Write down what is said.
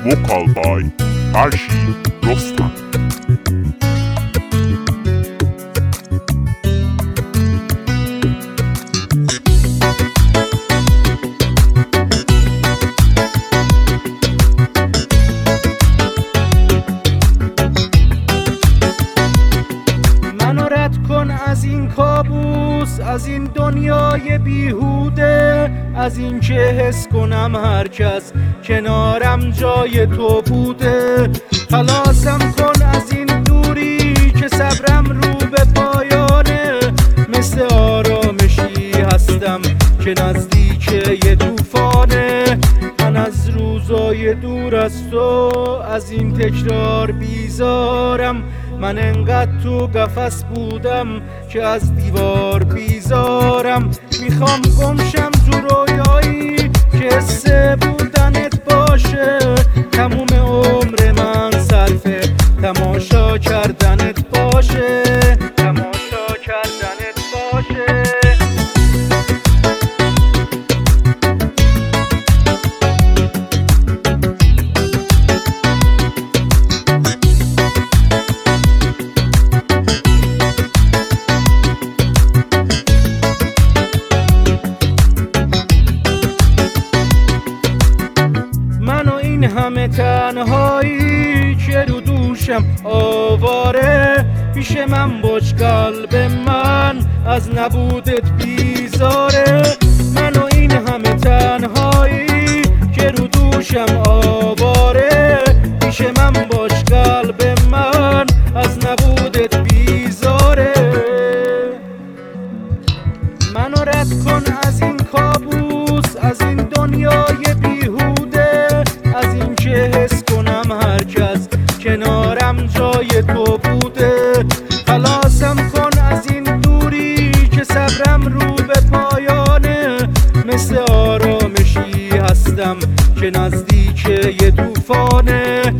vocal by Farshid Rostam. منو رد کن از این کابوس، از این دنیای بیهوده، از این که حس کنم هر کس کنارم جای تو بوده. خلاصم کن از این دوری که صبرم رو به پایانه، مثل آرامشی هستم که نزدیک یه طوفانه. من از روزای دور از تو، از این تکرار بیزارم. من انقدر تو قفس بودم که از دیوار بیزارم. میخوام گمشم تو رویایی که حسه بودنت باشه، تموم عمر من صرف تماشا کردنت باشه، تماشا کردنت باشه. این همه تنهایی که رو دوشم آواره، پیش من باش قلب من از نبودت بیزاره. من و این همه تنهایی که رو دوشم آواره، پیش من باش قلب من از نبودت بیزاره. منو رد کن از این کابوس، از این دنیای بیهوده، از این که حس کنم هر کس کنارم جای تو بوده. خلاصم کن از این دوری که صبرم رو به پایانه، مثل آرامشی هستم که نزدیک یه طوفانه.